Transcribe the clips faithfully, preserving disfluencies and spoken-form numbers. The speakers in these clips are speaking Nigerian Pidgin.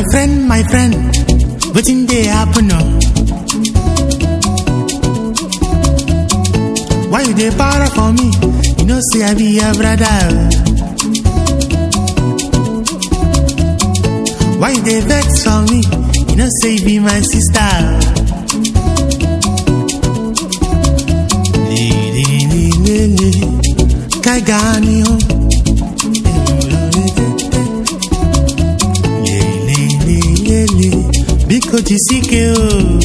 friend, my friend, wetin dey happen now? Why you dey para for me? You know say I be your brother. Why you dey vex for me? You know say you be my sister. Lady, lady, lady, Kaigani ho. Lady, lady, lady, Biko Jisike ho.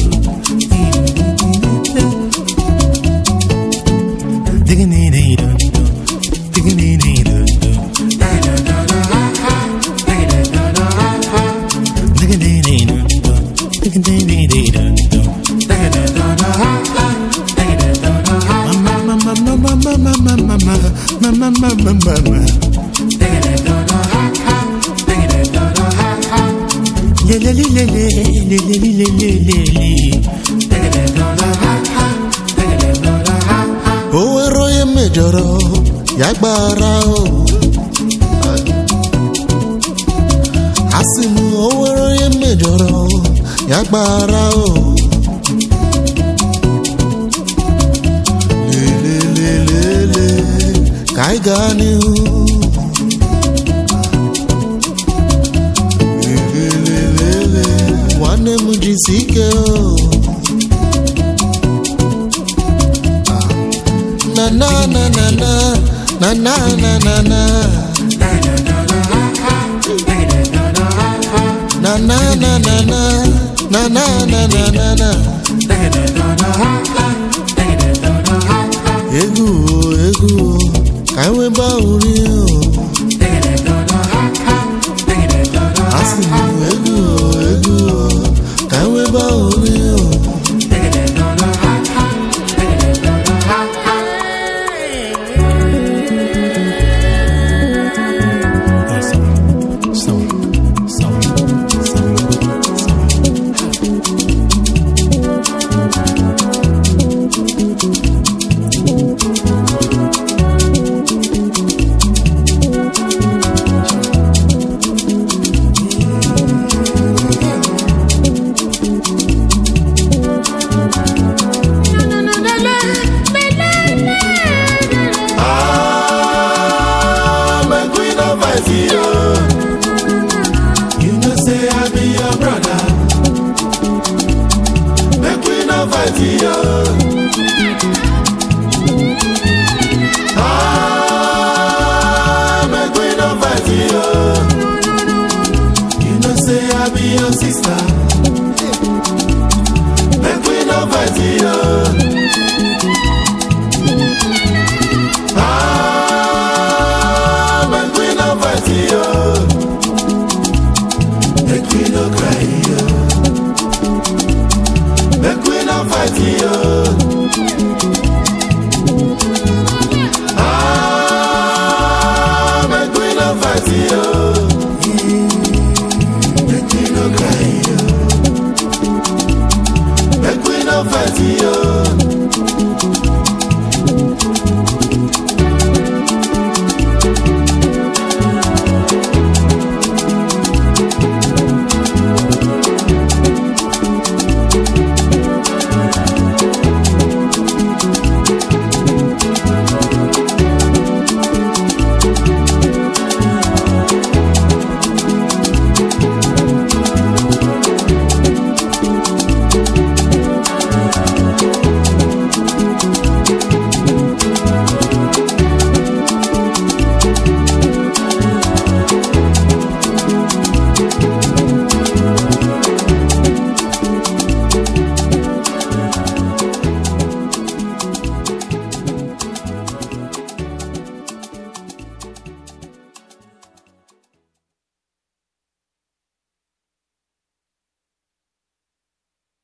Mama, mama, mama, le le le le le le le le le le. Oh, roye mejoro, yagbara o. Asimu, oh, roye mejoro, yagbara o. Le le le le le, Kaigani o. Le le le le le, wane mujisike o. Na na na na na na na na na na na na na na na na na na na. Egu egu kaiwe ba uri o. Asimu egu egu kaiwe ba uri o. You know say I be your brother. Make we no fight yo. Ah, make we no fight yo. You know say I be your sister. Make we no fight yo. Ah, make we no fight yo. Make we no cry yo. Make we no fight yo. Ah, make we no fight yo. Make we no cry yo. Make we no fight yo.